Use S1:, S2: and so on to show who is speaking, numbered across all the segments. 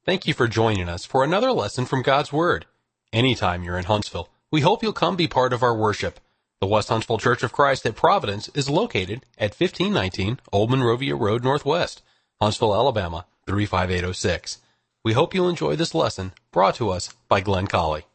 S1: Thank you for joining us for another lesson from God's Word. Anytime you're in Huntsville, we hope you'll come be part of our worship. The West Huntsville Church of Christ at Providence is located at 1519 Old Monrovia Road Northwest, Huntsville, Alabama, 35806. We hope you'll enjoy this lesson brought to us by Glenn Colley.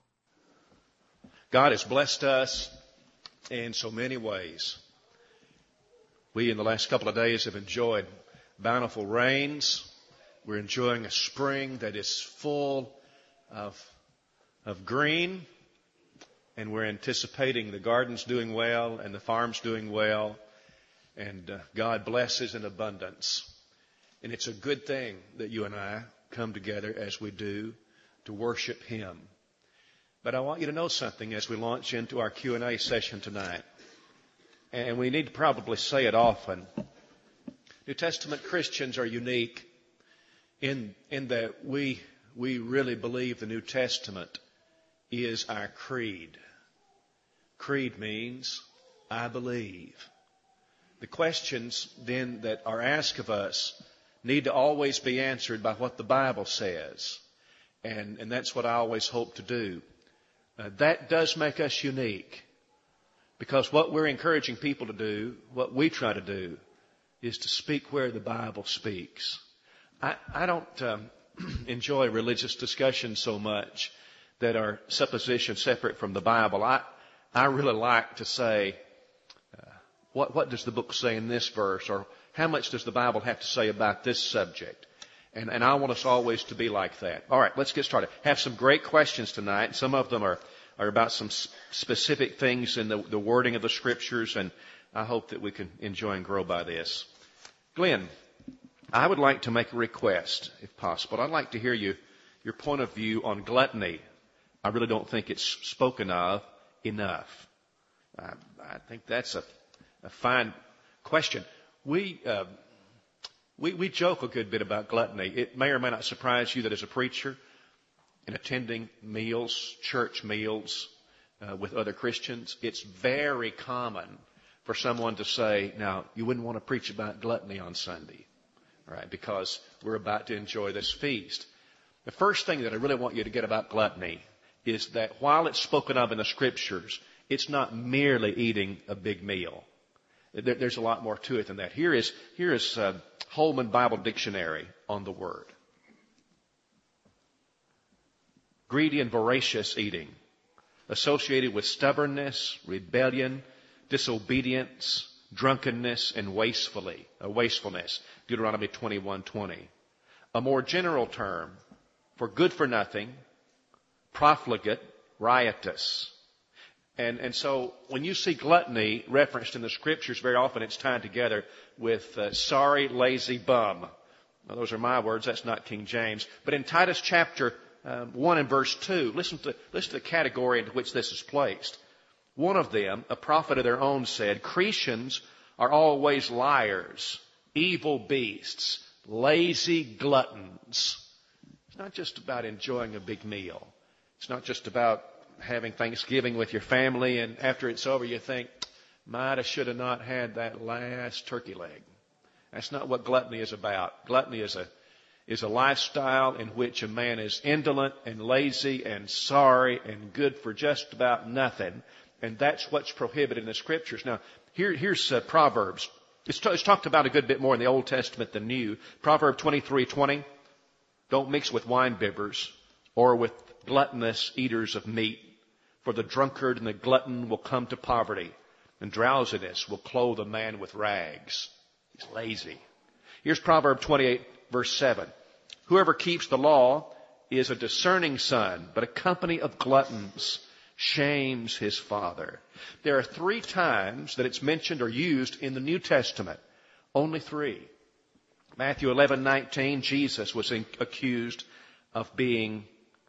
S2: God has blessed us in so many ways. We, in the last couple of days, have enjoyed bountiful rains. We're enjoying a spring that is full of green, and we're anticipating the gardens doing well and the farms doing well, and God blesses in abundance. And it's a good thing that you and I come together as we do to worship Him. But I want you to know something as we launch into our Q&A session tonight. And we need to probably say it often. New Testament Christians are unique in that we really believe the New Testament is our creed. Creed means, I believe. The questions then that are asked of us need to always be answered by what the Bible says. And that's what I always hope to do. That does make us unique. Because what we're encouraging people to do, what we try to do, is to speak where the Bible speaks. I don't enjoy religious discussions so much that are suppositions separate from the Bible. I really like to say, what does the book say in this verse? Or how much does the Bible have to say about this subject? And I want us always to be like that. All right, let's get started. Have some great questions tonight. Some of them are about some specific things in the wording of the Scriptures, and I hope that we can enjoy and grow by this. Glenn, I would like to make a request, if possible. I'd like to hear your point of view on gluttony. I really don't think it's spoken of enough. I think that's a fine question. We joke a good bit about gluttony. It may or may not surprise you that as a preacher, in attending meals, church meals with other Christians, it's very common for someone to say, now, you wouldn't want to preach about gluttony on Sunday, right? Because we're about to enjoy this feast. The first thing that I really want you to get about gluttony is that while it's spoken of in the Scriptures, it's not merely eating a big meal. There's a lot more to it than that. Here is Holman Bible Dictionary on the word. Greedy and voracious eating, associated with stubbornness, rebellion, disobedience, drunkenness, and wastefulness. Deuteronomy 21:20. A more general term for good for nothing, profligate, riotous. And so when you see gluttony referenced in the Scriptures, very often it's tied together with sorry, lazy bum. Now, those are my words. That's not King James. But in Titus chapter 1 and verse 2, listen to the category into which this is placed. One of them, a prophet of their own, said, Cretians are always liars, evil beasts, lazy gluttons. It's not just about enjoying a big meal. It's not just about having Thanksgiving with your family, and after it's over you think, might have, should have not had that last turkey leg. That's not what gluttony is about. Gluttony is a lifestyle in which a man is indolent and lazy and sorry and good for just about nothing. And that's what's prohibited in the Scriptures. Now, here's Proverbs. It's talked about a good bit more in the Old Testament than New. Proverb 23:20. Don't mix with wine bibbers or with gluttonous eaters of meat. For the drunkard and the glutton will come to poverty, and drowsiness will clothe a man with rags. He's lazy. Here's Proverb 28, verse 7. Whoever keeps the law is a discerning son, but a company of gluttons shames his father. There are 3 times that it's mentioned or used in the New Testament. Only 3. Matthew 11:19, Jesus was accused of being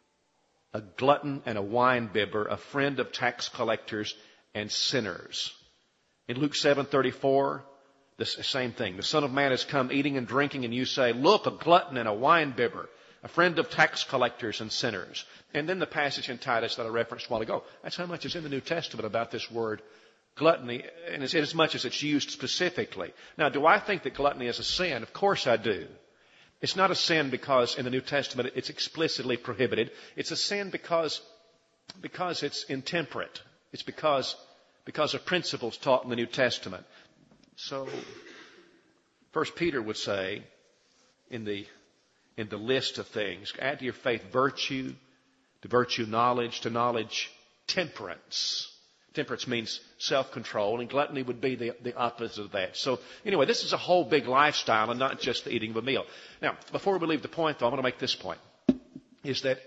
S2: a glutton and a wine bibber, a friend of tax collectors and sinners. In Luke 7:34, the same thing. The Son of Man has come eating and drinking, and you say, look, a glutton and a wine bibber, a friend of tax collectors and sinners. And then the passage in Titus that I referenced a while ago. That's how much is in the New Testament about this word gluttony, and as much as it's used specifically. Now, do I think that gluttony is a sin? Of course I do. It's not a sin because in the New Testament it's explicitly prohibited. It's a sin because it's intemperate. It's because of principles taught in the New Testament. So, First Peter would say in the list of things, add to your faith virtue, to virtue knowledge, to knowledge temperance. Temperance means self-control, and gluttony would be the opposite of that. So anyway, this is a whole big lifestyle and not just the eating of a meal. Now, before we leave the point, though, I want to make this point, is that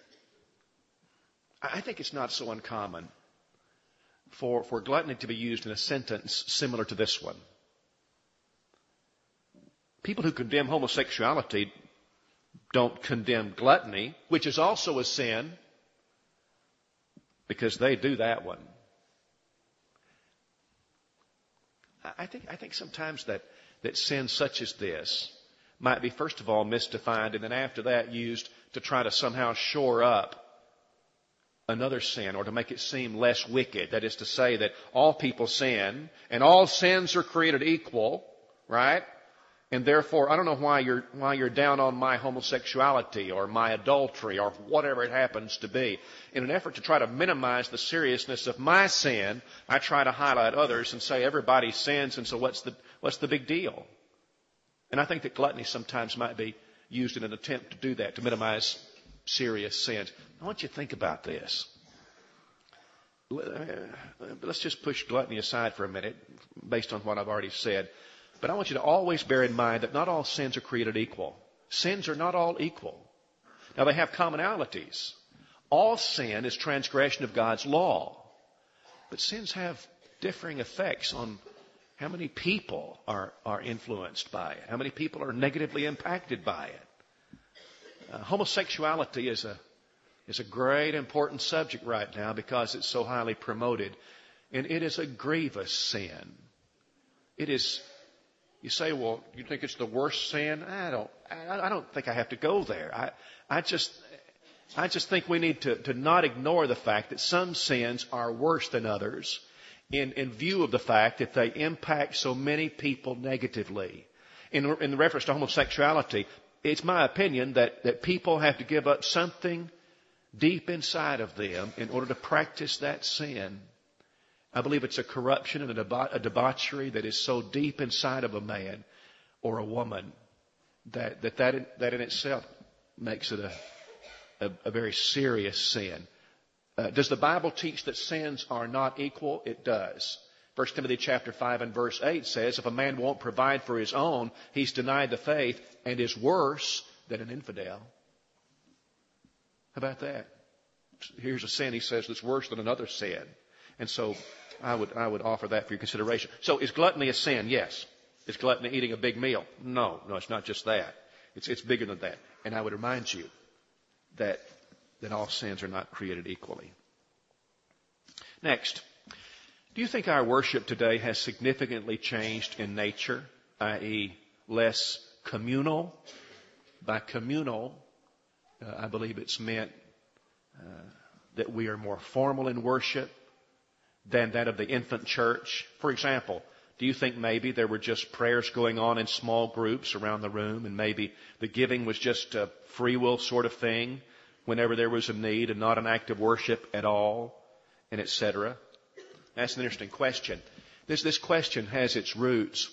S2: I think it's not so uncommon for gluttony to be used in a sentence similar to this one. People who condemn homosexuality don't condemn gluttony, which is also a sin, because they do that one. I think sometimes that sin such as this might be, first of all, misdefined, and then after that used to try to somehow shore up another sin or to make it seem less wicked. That is to say that all people sin and all sins are created equal, right? And therefore, I don't know why you're down on my homosexuality or my adultery or whatever it happens to be. In an effort to try to minimize the seriousness of my sin, I try to highlight others and say everybody sins, and so what's the big deal? And I think that gluttony sometimes might be used in an attempt to do that, to minimize serious sins. I want you to think about this. Let's just push gluttony aside for a minute, based on what I've already said. But I want you to always bear in mind that not all sins are created equal. Sins are not all equal. Now, they have commonalities. All sin is transgression of God's law. But sins have differing effects on how many people are influenced by it, how many people are negatively impacted by it. Homosexuality is a great important subject right now because it's so highly promoted. And it is a grievous sin. It is. You say, well, you think it's the worst sin? I don't think I have to go there. I just think we need to not ignore the fact that some sins are worse than others in view of the fact that they impact so many people negatively. In reference to homosexuality, it's my opinion that people have to give up something deep inside of them in order to practice that sin. I believe it's a corruption and a debauchery that is so deep inside of a man or a woman that in itself makes it a very serious sin. Does the Bible teach that sins are not equal? It does. 1 Timothy chapter 5 and verse 8 says, if a man won't provide for his own, he's denied the faith and is worse than an infidel. How about that? Here's a sin, he says, that's worse than another sin. And so I would offer that for your consideration. So is gluttony a sin? Yes. Is gluttony eating a big meal? No, it's not just that. It's bigger than that. And I would remind you that all sins are not created equally. Next, do you think our worship today has significantly changed in nature, i.e. less communal? By communal, I believe it's meant that we are more formal in worship than that of the infant church. For example, do you think maybe there were just prayers going on in small groups around the room, and maybe the giving was just a free will sort of thing whenever there was a need and not an act of worship at all, and etc.? That's an interesting question. This question has its roots.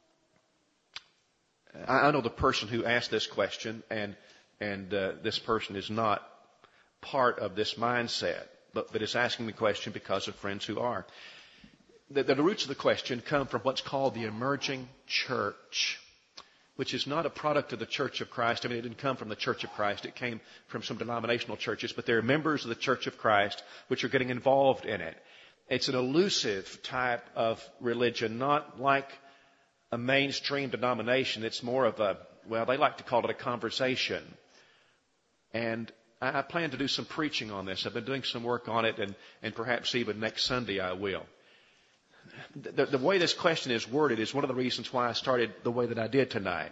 S2: I know the person who asked this question, and this person is not part of this mindset, but is asking the question because of friends who are. The roots of the question come from what's called the emerging church, which is not a product of the Church of Christ. I mean, it didn't come from the Church of Christ. It came from some denominational churches, but they're members of the Church of Christ which are getting involved in it. It's an elusive type of religion, not like a mainstream denomination. It's more of they like to call it a conversation. And I plan to do some preaching on this. I've been doing some work on it, and perhaps even next Sunday I will. The way this question is worded is one of the reasons why I started the way that I did tonight.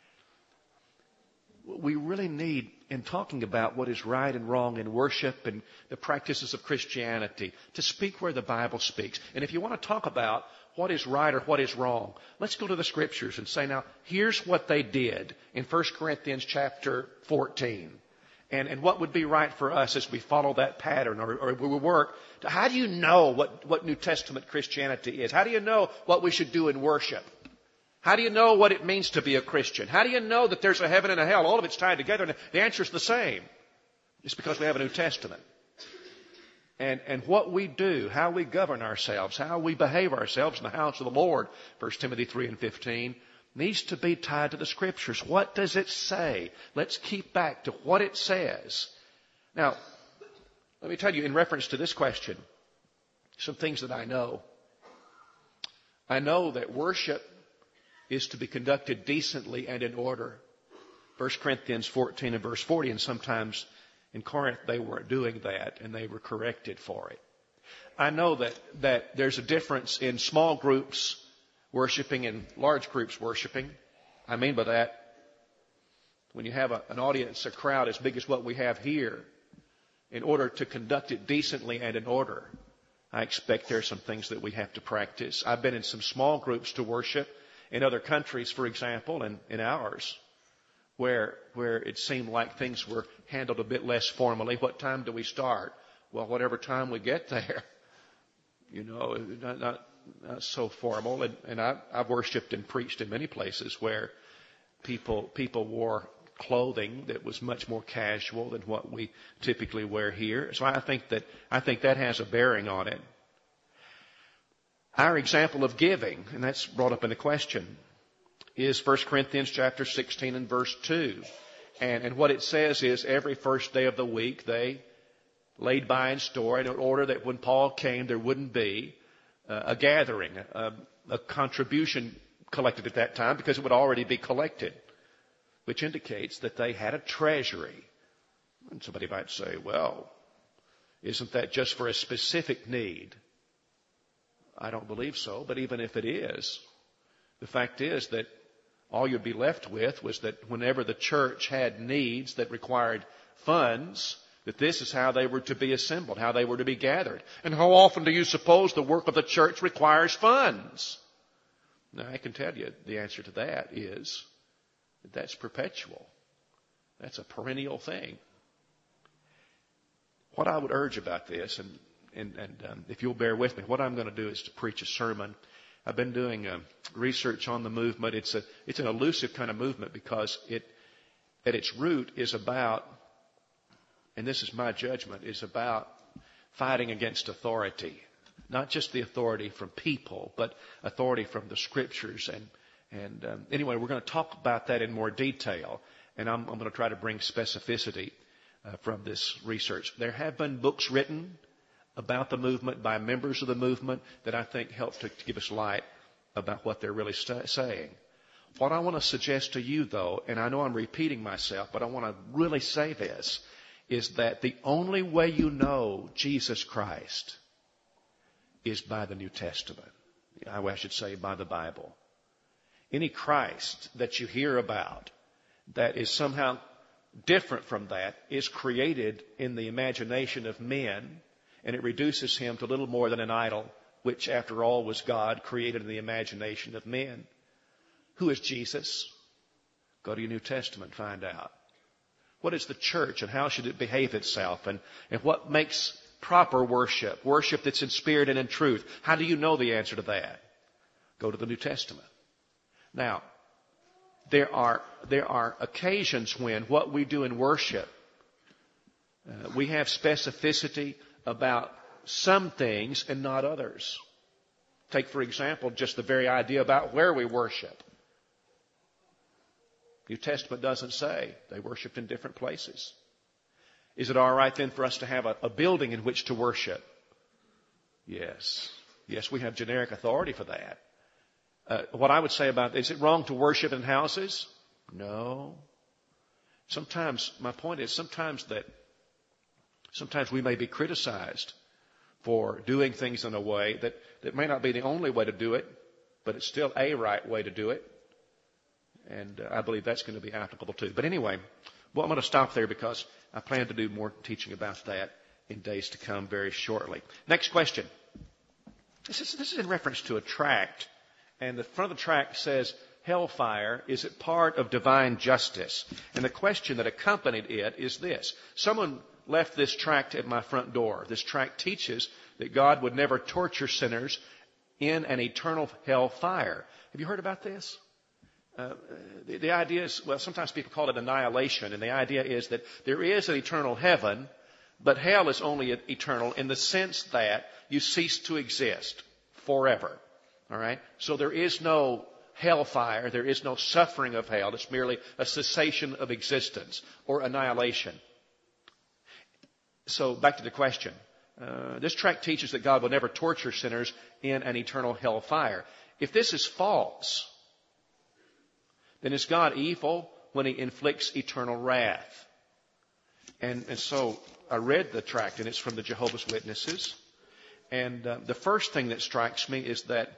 S2: We really need, in talking about what is right and wrong in worship and the practices of Christianity, to speak where the Bible speaks. And if you want to talk about what is right or what is wrong. Let's go to the Scriptures and say, now, here's what they did in 1 Corinthians chapter 14. And what would be right for us as we follow that pattern or we work. How do you know what New Testament Christianity is? How do you know what we should do in worship? How do you know what it means to be a Christian? How do you know that there's a heaven and a hell? All of it's tied together, and the answer is the same. It's because we have a New Testament. And what we do, how we govern ourselves, how we behave ourselves in the house of the Lord, 1 Timothy 3:15, needs to be tied to the Scriptures. What does it say? Let's keep back to what it says. Now, let me tell you in reference to this question, some things that I know. I know that worship is to be conducted decently and in order. 1 Corinthians 14 and verse 40, and sometimes in Corinth they weren't doing that and they were corrected for it. I know that there's a difference in small groups worshiping and large groups worshiping. I mean by that, when you have an audience, a crowd as big as what we have here, in order to conduct it decently and in order, I expect there are some things that we have to practice. I've been in some small groups to worship in other countries, for example, and in ours, where it seemed like things were handled a bit less formally. What time do we start? Well, whatever time we get there. You know, not so formal. And I've worshipped and preached in many places where people wore clothing that was much more casual than what we typically wear here. So I think that has a bearing on it. Our example of giving, and that's brought up in the question, is 1 Corinthians chapter 16 and verse 2. And what it says is every first day of the week they laid by in store in order that when Paul came there wouldn't be a gathering, a contribution collected at that time because it would already be collected, which indicates that they had a treasury. And somebody might say, well, isn't that just for a specific need? I don't believe so, but even if it is, the fact is that all you'd be left with was that whenever the church had needs that required funds, that this is how they were to be assembled, how they were to be gathered. And how often do you suppose the work of the church requires funds? Now, I can tell you the answer to that is that that's perpetual. That's a perennial thing. What I would urge about this, and if you'll bear with me, what I'm going to do is to preach a sermon. I've been doing research on the movement. It's an elusive kind of movement because it, at its root, is about, and this is my judgment, is about fighting against authority. Not just the authority from people, but authority from the Scriptures. And anyway, we're going to talk about that in more detail. And I'm going to try to bring specificity from this research. There have been books written about the movement by members of the movement that I think help to give us light about what they're really saying. What I want to suggest to you, though, and I know I'm repeating myself, but I want to really say this, is that the only way you know Jesus Christ is by the New Testament. I should say by the Bible. Any Christ that you hear about that is somehow different from that is created in the imagination of men, and it reduces him to little more than an idol, which after all was God created in the imagination of men. Who is Jesus? Go to your New Testament, find out. What is the church and how should it behave itself? And what makes proper worship? Worship that's in spirit and in truth. How do you know the answer to that? Go to the New Testament. Now, there are occasions when what we do in worship, we have specificity about some things and not others. Take, for example, just the very idea about where we worship. New Testament doesn't say they worshiped in different places. Is it all right then for us to have a building in which to worship? Yes. Yes, we have generic authority for that. What I would say about, is it wrong to worship in houses? No. Sometimes, my point is sometimes we may be criticized for doing things in a way that may not be the only way to do it, but it's still a right way to do it. And I believe that's going to be applicable too. But anyway, well, I'm going to stop there because I plan to do more teaching about that in days to come very shortly. Next question. This is in reference to a tract. And the front of the tract says, hellfire, is it part of divine justice? And the question that accompanied it is this. Someone left this tract at my front door. This tract teaches that God would never torture sinners in an eternal hellfire. Have you heard about this? The idea is, well, sometimes people call it annihilation, and the idea is that there is an eternal heaven, but hell is only eternal in the sense that you cease to exist forever. All right? So there is no hellfire, there is no suffering of hell. It's merely a cessation of existence or annihilation. So back to the question. This tract teaches that God will never torture sinners in an eternal hellfire. If this is false, then is God evil when He inflicts eternal wrath? And so I read the tract, and it's from the Jehovah's Witnesses. And the first thing that strikes me is that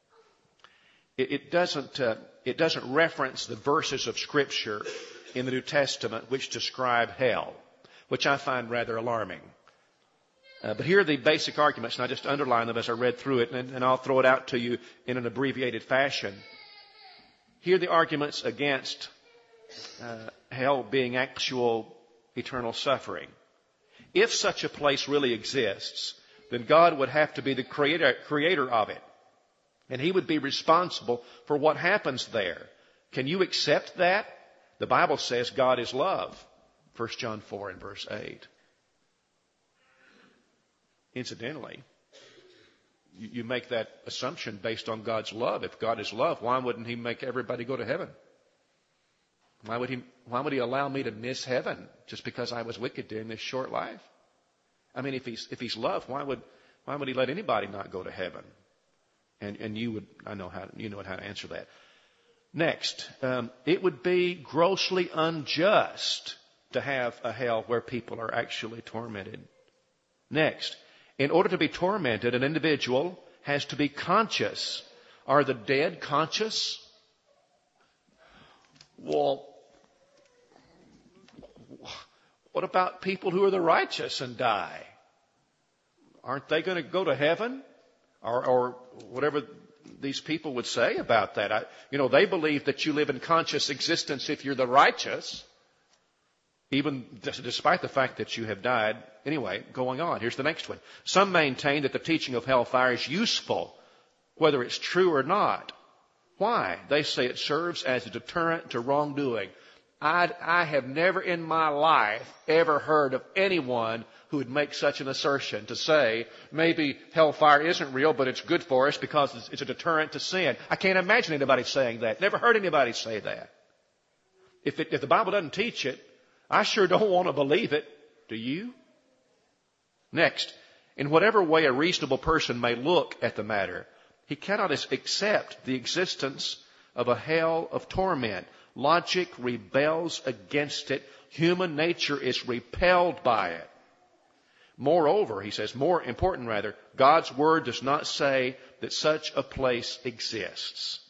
S2: it doesn't reference the verses of Scripture in the New Testament which describe hell, which I find rather alarming. But here are the basic arguments, and I just underline them as I read through it, and I'll throw it out to you in an abbreviated fashion. Here are the arguments against hell being actual eternal suffering. If such a place really exists, then God would have to be the creator of it. And He would be responsible for what happens there. Can you accept that? The Bible says God is love. 1 John 4 and verse 8. Incidentally, you make that assumption based on God's love. If God is love, why wouldn't He make everybody go to heaven? Why would He allow me to miss heaven just because I was wicked during this short life? I mean, if He's love, why would He let anybody not go to heaven? And you know how to answer that. Next, it would be grossly unjust to have a hell where people are actually tormented. Next, in order to be tormented, an individual has to be conscious. Are the dead conscious? Well, what about people who are the righteous and die? Aren't they going to go to heaven? Or whatever these people would say about that. They believe that you live in conscious existence if you're the righteous, even despite the fact that you have died. Anyway, going on. Here's the next one. Some maintain that the teaching of hellfire is useful, whether it's true or not. Why? They say it serves as a deterrent to wrongdoing. I have never in my life ever heard of anyone who would make such an assertion to say maybe hellfire isn't real, but it's good for us because it's a deterrent to sin. I can't imagine anybody saying that. Never heard anybody say that. If the Bible doesn't teach it, I sure don't want to believe it. Do you? Next, in whatever way a reasonable person may look at the matter, he cannot accept the existence of a hell of torment. Logic rebels against it. Human nature is repelled by it. Moreover, he says, more important rather, God's Word does not say that such a place exists.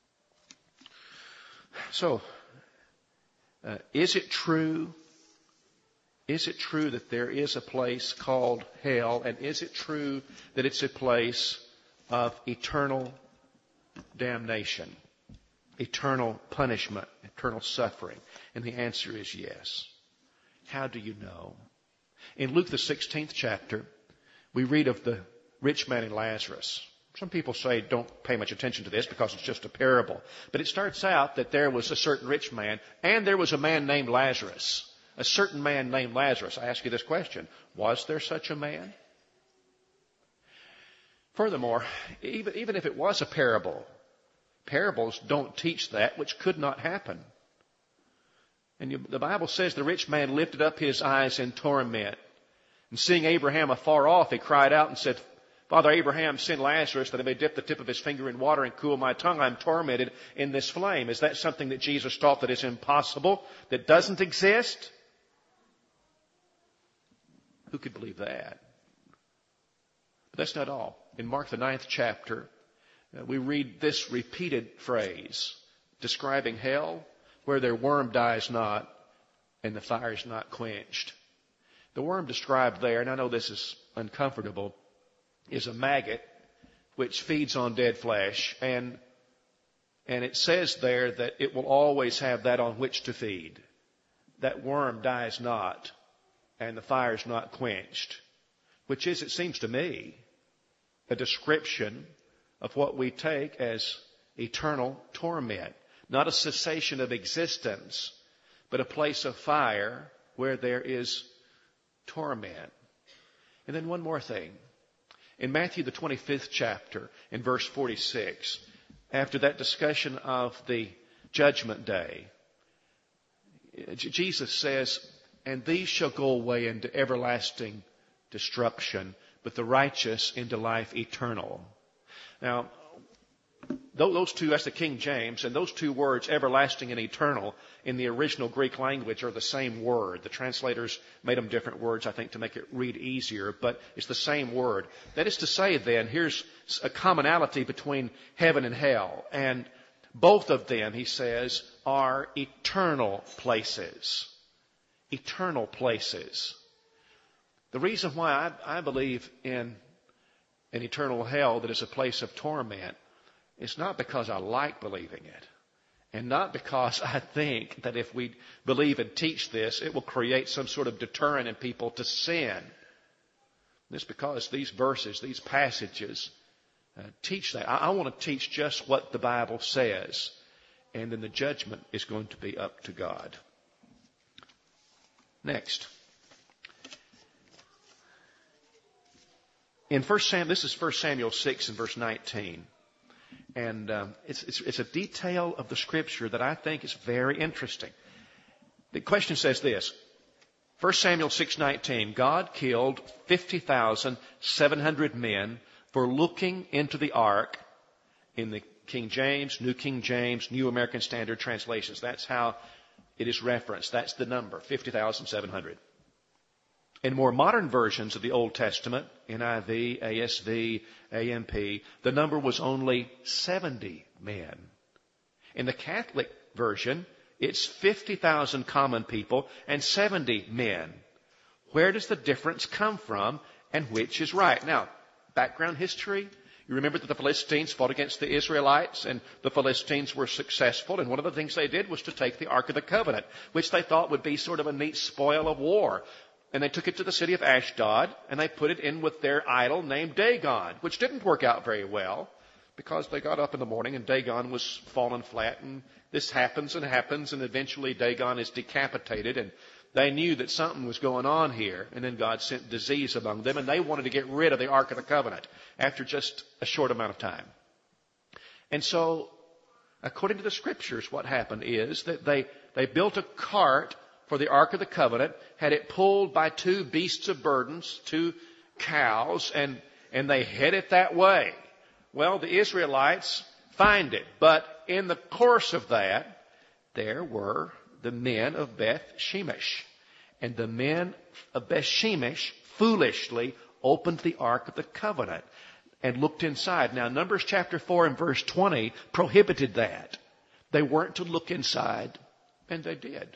S2: So, is it true? Is it true that there is a place called hell? And is it true that it's a place of eternal damnation, eternal punishment, eternal suffering? And the answer is yes. How do you know? In Luke the 16th chapter, we read of the rich man and Lazarus. Some people say don't pay much attention to this because it's just a parable. But it starts out that there was a certain rich man and there was a man named Lazarus. A certain man named Lazarus. I ask you this question. Was there such a man? Furthermore, even if it was a parable, parables don't teach that which could not happen. And the Bible says the rich man lifted up his eyes in torment. And seeing Abraham afar off, he cried out and said, Father Abraham, send Lazarus that I may dip the tip of his finger in water and cool my tongue. I'm tormented in this flame. Is that something that Jesus taught that is impossible, that doesn't exist? Who could believe that? But that's not all. In Mark the 9th chapter, we read this repeated phrase describing hell, where their worm dies not and the fire is not quenched. The worm described there, and I know this is uncomfortable, is a maggot which feeds on dead flesh, and it says there that it will always have that on which to feed. That worm dies not, and the fire's not quenched, which is, it seems to me, a description of what we take as eternal torment. Not a cessation of existence, but a place of fire where there is torment. And then one more thing. In Matthew, the 25th chapter, in verse 46, after that discussion of the judgment day, Jesus says, "And these shall go away into everlasting destruction, but the righteous into life eternal." Now, those two, that's the King James, and those two words, everlasting and eternal, in the original Greek language are the same word. The translators made them different words, I think, to make it read easier, but it's the same word. That is to say, then, here's a commonality between heaven and hell, and both of them, he says, are eternal places. Eternal places. The reason why I believe in an eternal hell that is a place of torment is not because I like believing it, and not because I think that if we believe and teach this, it will create some sort of deterrent in people to sin. It's because these verses, these passages, teach that. I want to teach just what the Bible says, and then the judgment is going to be up to God. Next. In 1 Samuel, this is 1 Samuel 6 and verse 19. And it's a detail of the Scripture that I think is very interesting. The question says this. 1 Samuel 6:19, God killed 50,700 men for looking into the ark in the King James, New King James, New American Standard translations. That's how it is referenced. That's the number, 50,700. In more modern versions of the Old Testament, NIV, ASV, AMP, the number was only 70 men. In the Catholic version, it's 50,000 common people and 70 men. Where does the difference come from, and which is right? Now, background history. You remember that the Philistines fought against the Israelites, and the Philistines were successful, and one of the things they did was to take the Ark of the Covenant, which they thought would be sort of a neat spoil of war. And they took it to the city of Ashdod, and they put it in with their idol named Dagon, which didn't work out very well, because they got up in the morning and Dagon was fallen flat, and this happens, and eventually Dagon is decapitated, and they knew that something was going on here, and then God sent disease among them, and they wanted to get rid of the Ark of the Covenant after just a short amount of time. And so, according to the Scriptures, what happened is that they built a cart for the Ark of the Covenant, had it pulled by two beasts of burdens, two cows, and they head it that way. Well, the Israelites find it, but in the course of that, there were the men of Beth Shemesh. And the men of Beth Shemesh foolishly opened the Ark of the Covenant and looked inside. Now, Numbers chapter 4 and verse 20 prohibited that. They weren't to look inside, and they did.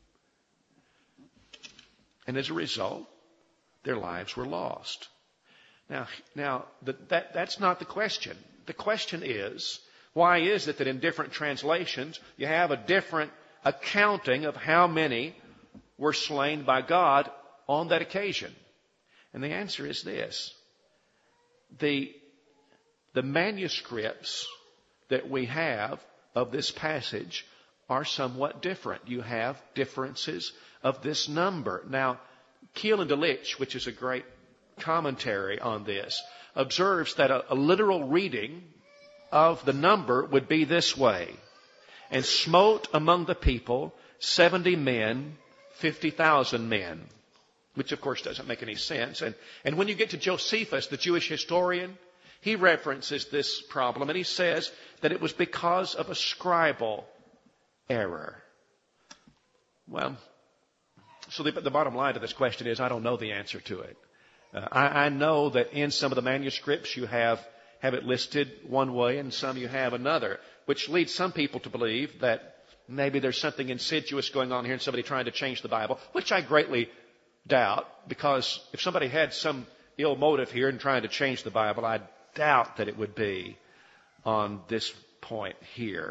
S2: And as a result, their lives were lost. Now, that's not the question. The question is, why is it that in different translations you have a different accounting of how many were slain by God on that occasion? And the answer is this. The manuscripts that we have of this passage are somewhat different. You have differences of this number. Now, Keel and Delitzsch, which is a great commentary on this, observes that a literal reading of the number would be this way. And smote among the people 70 men, 50,000 men. Which, of course, doesn't make any sense. And when you get to Josephus, the Jewish historian, he references this problem, and he says that it was because of a scribal error. Well, so the bottom line to this question is I don't know the answer to it. I know that in some of the manuscripts you have it listed one way and some you have another, which leads some people to believe that maybe there's something insidious going on here and somebody trying to change the Bible, which I greatly doubt, because if somebody had some ill motive here in trying to change the Bible, I'd doubt that it would be on this point here.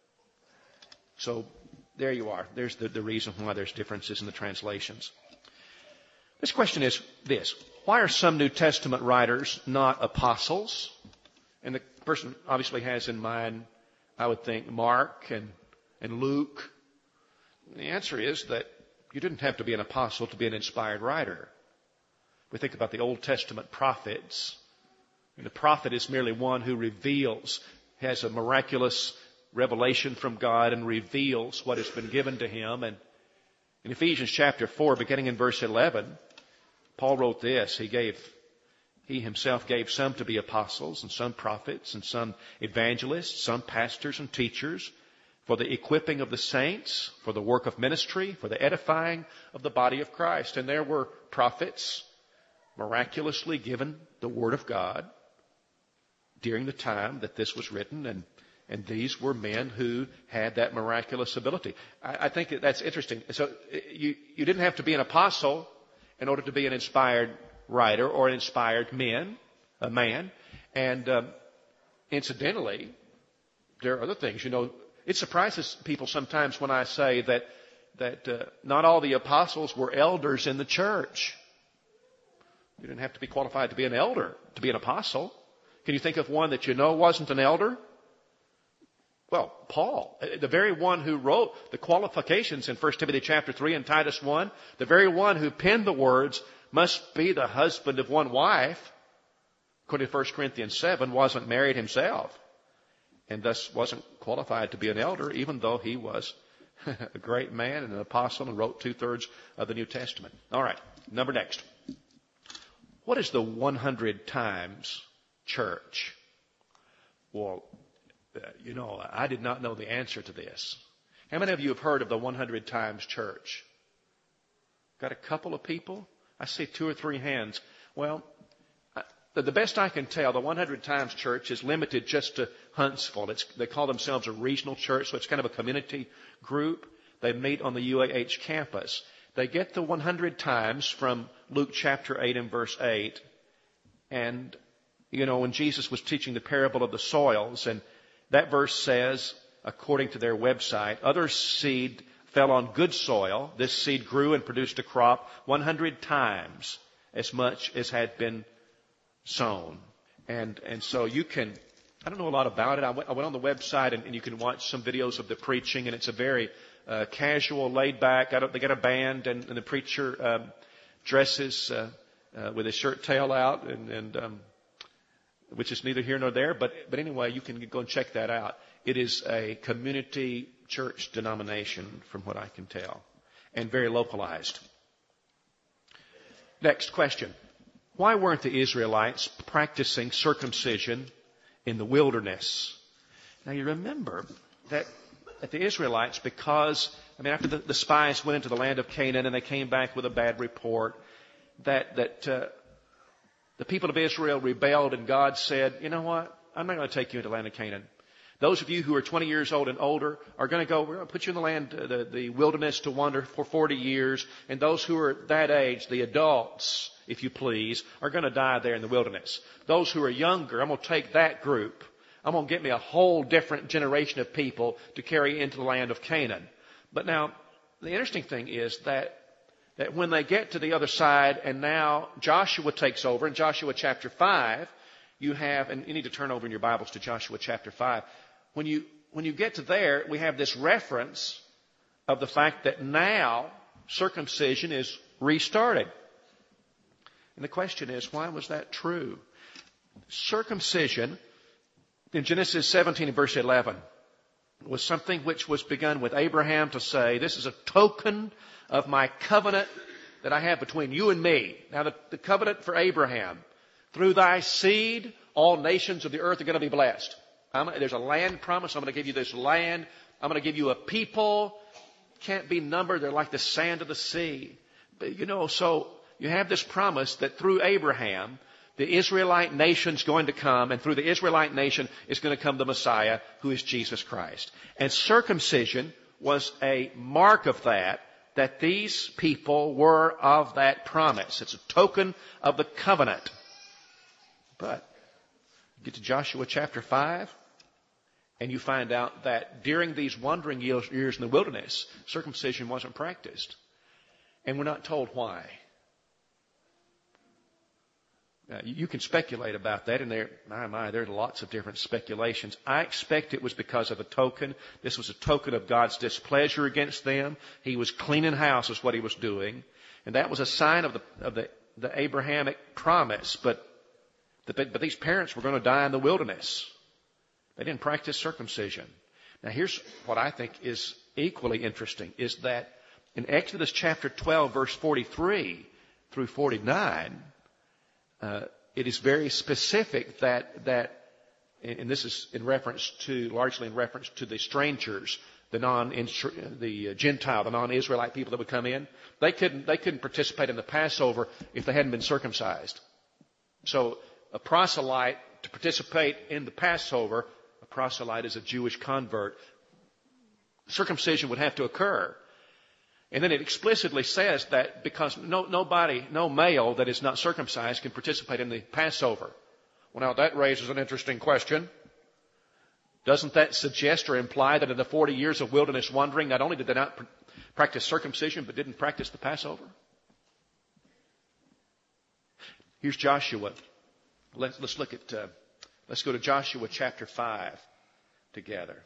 S2: So there you are. There's the reason why there's differences in the translations. This question is this: why are some New Testament writers not apostles? And the person obviously has in mind, I would think, Mark and Luke. And the answer is that you didn't have to be an apostle to be an inspired writer. We think about the Old Testament prophets. And the prophet is merely one who reveals, has a miraculous revelation from God and reveals what has been given to him. And in Ephesians chapter 4, beginning in verse 11, Paul wrote this: He himself gave some to be apostles, and some prophets, and some evangelists, some pastors and teachers, for the equipping of the saints, for the work of ministry, for the edifying of the body of Christ. And there were prophets miraculously given the Word of God during the time that this was written, and these were men who had that miraculous ability. I think that's interesting. So you didn't have to be an apostle in order to be an inspired writer or an inspired man. And incidentally, there are other things. You know, it surprises people sometimes when I say that not all the apostles were elders in the church. You didn't have to be qualified to be an elder to be an apostle. Can you think of one that you know wasn't an elder? Well, Paul, the very one who wrote the qualifications in 1 Timothy chapter 3 and Titus 1, the very one who penned the words, must be the husband of one wife, according to 1 Corinthians 7, wasn't married himself, and thus wasn't qualified to be an elder, even though he was a great man and an apostle and wrote 2/3 of the New Testament. All right, number next. What is the 100 times church? Well, I did not know the answer to this. How many of you have heard of the 100 times church? Got a couple of people? I see 2 or 3 hands. Well, the best I can tell, the 100 times church is limited just to Huntsville. They call themselves a regional church, so it's kind of a community group. They meet on the UAH campus. They get the 100 times from Luke chapter 8 and verse 8. And, when Jesus was teaching the parable of the soils, and that verse says, according to their website, other seed fell on good soil. This seed grew and produced a crop 100 times as much as had been sown. And so you can, I don't know a lot about it. I went on the website and you can watch some videos of the preaching, and it's a very casual, laid back. They got a band, and the preacher dresses with his shirt tail out, and which is neither here nor there. But anyway, you can go and check that out. It is a community church denomination, from what I can tell, and very localized. Next question. Why weren't the Israelites practicing circumcision in the wilderness? Now you remember that the Israelites, because, after the spies went into the land of Canaan and they came back with a bad report, that the people of Israel rebelled, and God said, you know what? I'm not going to take you into the land of Canaan. Those of you who are 20 years old and older are going to go, we're going to put you in the land, the wilderness, to wander for 40 years. And those who are that age, the adults, if you please, are going to die there in the wilderness. Those who are younger, I'm going to take that group. I'm going to get me a whole different generation of people to carry into the land of Canaan. But now, the interesting thing is that when they get to the other side, and now Joshua takes over, in Joshua chapter 5, you have, and you need to turn over in your Bibles to Joshua chapter 5. When you get to there, we have this reference of the fact that now circumcision is restarted. And the question is, why was that true? Circumcision, in Genesis 17 and verse 11, was something which was begun with Abraham to say, this is a token of my covenant that I have between you and me. Now the covenant for Abraham, through thy seed, all nations of the earth are going to be blessed. There's a land promise. I'm going to give you this land. I'm going to give you a people. Can't be numbered. They're like the sand of the sea. But, so you have this promise that through Abraham, the Israelite nation's going to come, and through the Israelite nation is going to come the Messiah, who is Jesus Christ. And circumcision was a mark of that these people were of that promise. It's a token of the covenant. But Get to Joshua chapter 5, and you find out that during these wandering years in the wilderness, circumcision wasn't practiced. And we're not told why. You can speculate about that, and there are lots of different speculations. I expect it was because of a token. This was a token of God's displeasure against them. He was cleaning house is what he was doing. And that was a sign of the Abrahamic promise. But these parents were going to die in the wilderness. They didn't practice circumcision. Now here's what I think is equally interesting, is that in Exodus chapter 12, verse 43 through 49, it is very specific that, and this is largely in reference to the strangers, the Gentile, the non-Israelite people that would come in. They couldn't participate in the Passover if they hadn't been circumcised. So a proselyte, to participate in the Passover, a proselyte is a Jewish convert. Circumcision would have to occur. And then it explicitly says that because no male that is not circumcised can participate in the Passover. Well, now that raises an interesting question. Doesn't that suggest or imply that in the 40 years of wilderness wandering, not only did they not practice circumcision, but didn't practice the Passover? Here's Joshua. Let's go to Joshua chapter 5 together.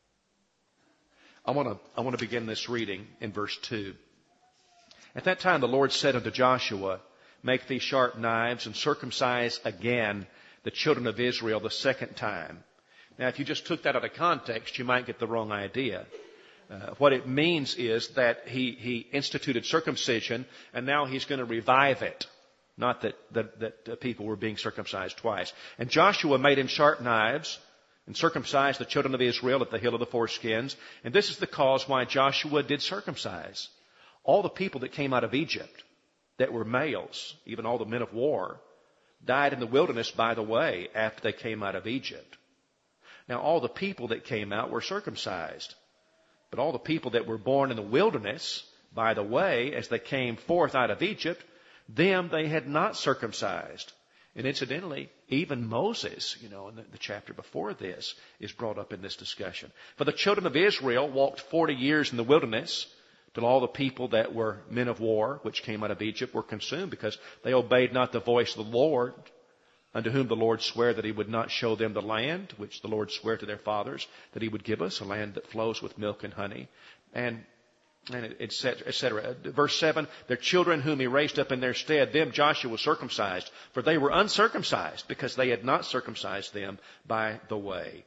S2: I want to begin this reading in verse 2. At that time the Lord said unto Joshua, Make thee sharp knives and circumcise again the children of Israel the second time. Now if you just took that out of context, you might get the wrong idea. What it means is that he instituted circumcision and now he's going to revive it. Not that people were being circumcised twice. And Joshua made him sharp knives and circumcised the children of Israel at the hill of the foreskins. And this is the cause why Joshua did circumcise. All the people that came out of Egypt that were males, even all the men of war, died in the wilderness by the way after they came out of Egypt. Now all the people that came out were circumcised. But all the people that were born in the wilderness by the way as they came forth out of Egypt, them they had not circumcised. And incidentally, even Moses, in the chapter before this, is brought up in this discussion. For the children of Israel walked 40 years in the wilderness till all the people that were men of war, which came out of Egypt, were consumed because they obeyed not the voice of the Lord, unto whom the Lord sware that he would not show them the land, which the Lord sware to their fathers, that he would give us, a land that flows with milk and honey. And et cetera. Verse 7, their children whom he raised up in their stead, them Joshua circumcised, for they were uncircumcised, because they had not circumcised them by the way.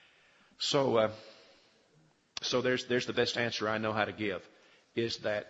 S2: So there's the best answer I know how to give, is that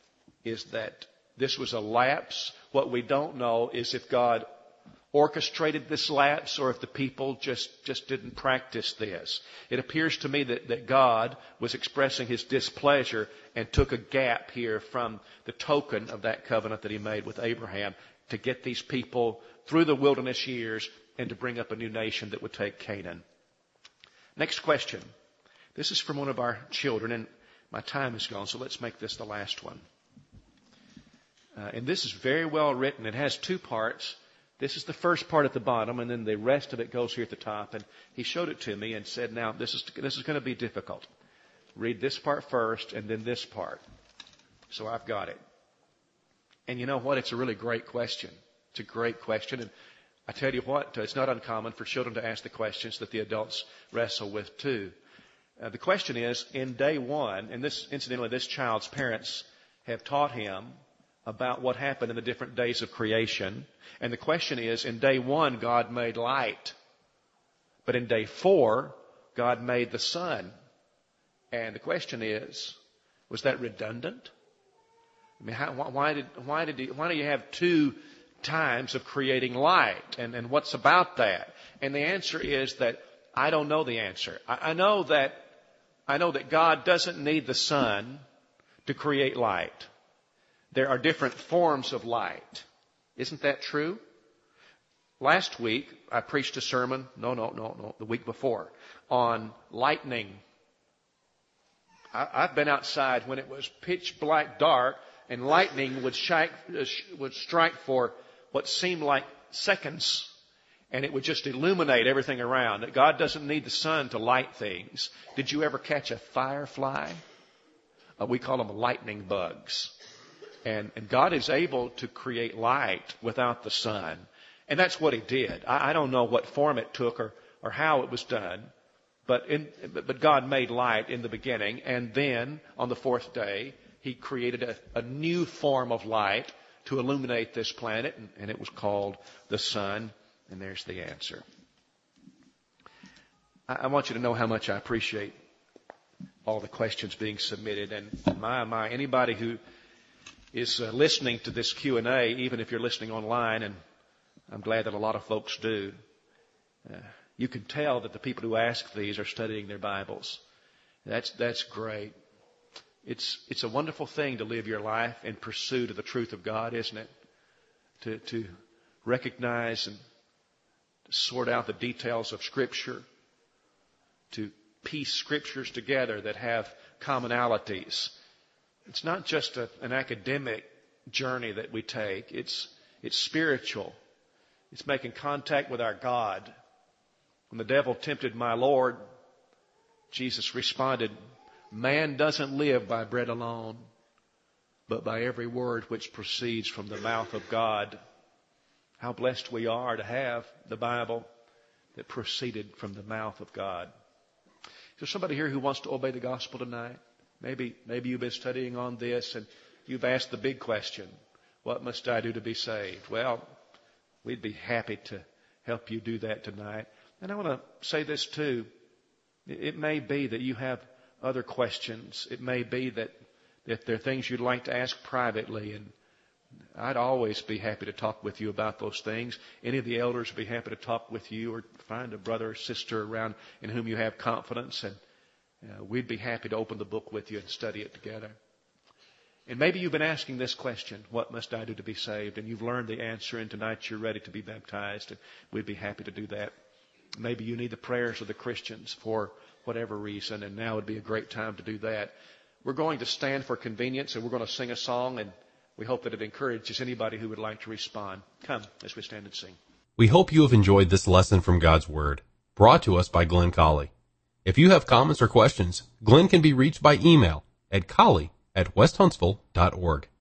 S2: this was a lapse. What we don't know is if God orchestrated this lapse or if the people just didn't practice this. It appears to me that God was expressing his displeasure and took a gap here from the token of that covenant that he made with Abraham to get these people through the wilderness years and to bring up a new nation that would take Canaan. Next question. This is from one of our children, and my time is gone, so let's make this the last one. And this is very well written. It has two parts. This is the first part at the bottom, and then the rest of it goes here at the top. And he showed it to me and said, now, this is going to be difficult. Read this part first, and then this part. So I've got it. And you know what? It's a really great question. It's a great question. And I tell you what, it's not uncommon for children to ask the questions that the adults wrestle with too. The question is, in day one, and incidentally, this child's parents have taught him about what happened in the different days of creation. And the question is, in day one, God made light. But in day 4, God made the sun. And the question is, was that redundant? I mean, why do you have 2 times of creating light? And what's about that? And the answer is that I don't know the answer. I know that God doesn't need the sun to create light. There are different forms of light. Isn't that true? Last week, I preached a sermon, the week before, on lightning. I've been outside when it was pitch black dark and lightning would strike for what seemed like seconds. and it would just illuminate everything around. That God doesn't need the sun to light things. Did you ever catch a firefly? We call them lightning bugs. And God is able to create light without the sun. And that's what He did. I don't know what form it took or how it was done. But God made light in the beginning. And then on the fourth day, He created a new form of light to illuminate this planet. And it was called the sun. And there's the answer. I want you to know how much I appreciate all the questions being submitted. And my, anybody who is listening to this Q&A, even if you're listening online, and I'm glad that a lot of folks do, you can tell that the people who ask these are studying their Bibles. That's great. It's a wonderful thing to live your life in pursuit of the truth of God, isn't it? To recognize and sort out the details of Scripture, to piece Scriptures together that have commonalities. It's not just an academic journey that we take. It's spiritual. It's making contact with our God. When the devil tempted my Lord, Jesus responded, "Man doesn't live by bread alone, but by every word which proceeds from the mouth of God." How blessed we are to have the Bible that proceeded from the mouth of God. Is there somebody here who wants to obey the gospel tonight? Maybe you've been studying on this and you've asked the big question, what must I do to be saved? Well, we'd be happy to help you do that tonight. And I want to say this too. It may be that you have other questions. It may be that there are things you'd like to ask privately, and I'd always be happy to talk with you about those things. Any of the elders would be happy to talk with you, or find a brother or sister around in whom you have confidence, and we'd be happy to open the book with you and study it together. And maybe you've been asking this question, what must I do to be saved? And you've learned the answer, and tonight you're ready to be baptized, and we'd be happy to do that. Maybe you need the prayers of the Christians for whatever reason, and now would be a great time to do that. We're going to stand for convenience, and we're going to sing a song, and we hope that it encourages anybody who would like to respond. Come as we stand and sing.
S1: We hope you have enjoyed this lesson from God's Word, brought to us by Glenn Colley. If you have comments or questions, Glenn can be reached by email at colley@westhuntsville.org.